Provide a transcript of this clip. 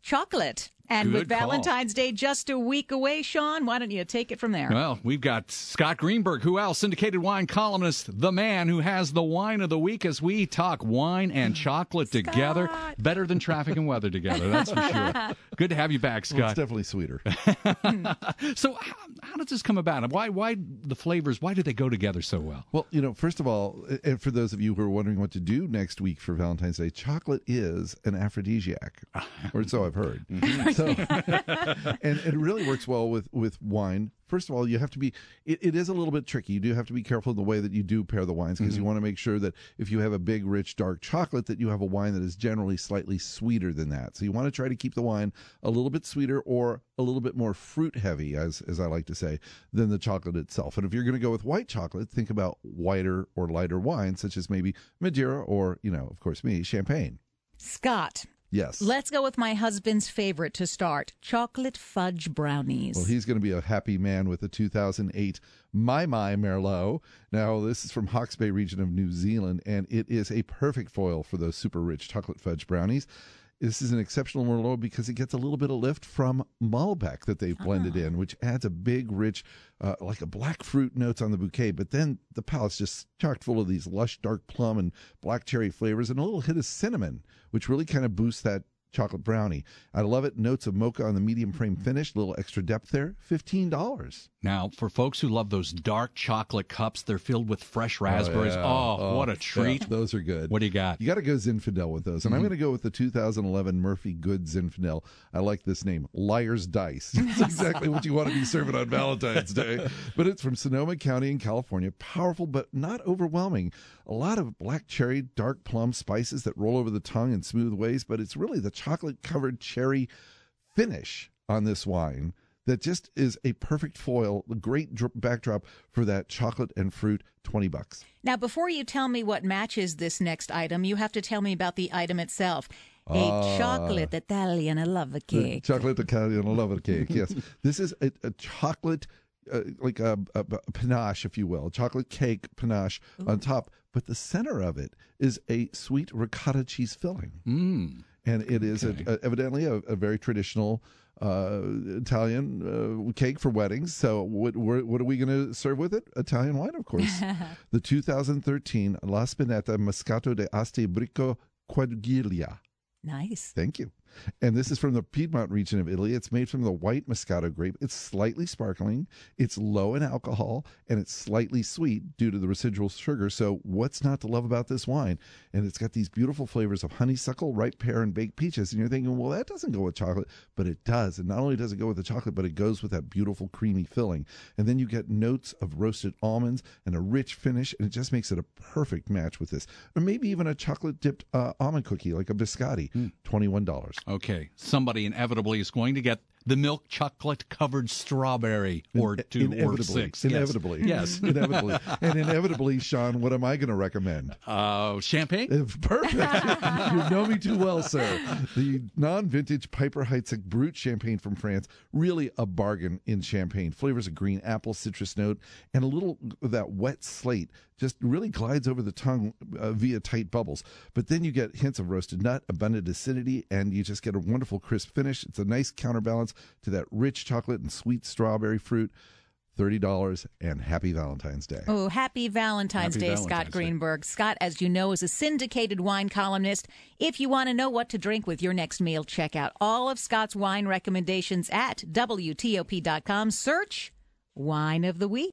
chocolate. And Good with call. Valentine's Day just a week away, Sean, why don't you take it from there? Well, we've got Scott Greenberg, who else? Syndicated wine columnist, the man who has the wine of the week as we talk wine and chocolate together. Better than traffic and weather together, that's for sure. Good to have you back, Scott. Well, it's definitely sweeter. So how does this come about? Why the flavors, why do they go together so well? Well, first of all, and for those of you who are wondering what to do next week for Valentine's Day, chocolate is an aphrodisiac, or so I've heard. So, and it really works well with wine. First of all, you have to be, it is a little bit tricky. You do have to be careful in the way that you do pair the wines, because you want to make sure that if you have a big, rich, dark chocolate, that you have a wine that is generally slightly sweeter than that. So you want to try to keep the wine a little bit sweeter or a little bit more fruit heavy, as I like to say, than the chocolate itself. And if you're going to go with white chocolate, think about whiter or lighter wines, such as maybe Madeira or, of course me, champagne. Scott. Yes. Let's go with my husband's favorite to start, chocolate fudge brownies. Well, he's going to be a happy man with the 2008 My Merlot. Now, this is from Hawke's Bay region of New Zealand, and it is a perfect foil for those super rich chocolate fudge brownies. This is an exceptional Merlot because it gets a little bit of lift from Malbec that they've blended in, which adds a big, rich, like a black fruit notes on the bouquet. But then the palate's just chock full of these lush dark plum and black cherry flavors and a little hit of cinnamon, which really kind of boosts that chocolate brownie. I love it. Notes of mocha on the medium frame finish, a little extra depth there. $15. Now, for folks who love those dark chocolate cups, they're filled with fresh raspberries. Oh, what a treat. Yeah, those are good. What do you got? You got to go Zinfandel with those. And I'm going to go with the 2011 Murphy Good Zinfandel. I like this name, Liar's Dice. It's exactly what you want to be serving on Valentine's Day. But it's from Sonoma County in California. Powerful, but not overwhelming. A lot of black cherry, dark plum spices that roll over the tongue in smooth ways, but it's really the chocolate-covered cherry finish on this wine that just is a perfect foil, a great backdrop for that chocolate and fruit, $20. Now, before you tell me what matches this next item, you have to tell me about the item itself. A chocolate Italian lava cake. Chocolate Italian lava cake, yes. This is a chocolate, like a panache, if you will, a chocolate cake panache on top. But the center of it is a sweet ricotta cheese filling. And it is evidently a very traditional Italian cake for weddings. So what are we going to serve with it? Italian wine, of course. The 2013 La Spinetta Moscato de Asti Bricco Quadriglia. Nice. Thank you. And this is from the Piedmont region of Italy. It's made from the white Moscato grape. It's slightly sparkling, it's low in alcohol, and it's slightly sweet due to the residual sugar. So what's not to love about this wine? And it's got these beautiful flavors of honeysuckle, ripe pear, and baked peaches. And you're thinking, well, that doesn't go with chocolate, but it does. And not only does it go with the chocolate, but it goes with that beautiful creamy filling. And then you get notes of roasted almonds and a rich finish, and it just makes it a perfect match with this. Or maybe even a chocolate-dipped almond cookie like a biscotti, $21. Okay, somebody inevitably is going to get the milk chocolate covered strawberry or two or six. Inevitably. Yes. Inevitably. And inevitably, Sean, what am I going to recommend? Champagne? Perfect. You know me too well, sir. The non-vintage Piper Heidsieck Brut champagne from France. Really a bargain in champagne. Flavors of green apple, citrus note, and a little of that wet slate just really glides over the tongue via tight bubbles. But then you get hints of roasted nut, abundant acidity, and you just get a wonderful crisp finish. It's a nice counterbalance to that rich chocolate and sweet strawberry fruit. $30, and happy Valentine's Day. Oh, happy Valentine's Day, Scott Greenberg. Scott, as you know, is a syndicated wine columnist. If you want to know what to drink with your next meal, check out all of Scott's wine recommendations at WTOP.com. Search Wine of the Week.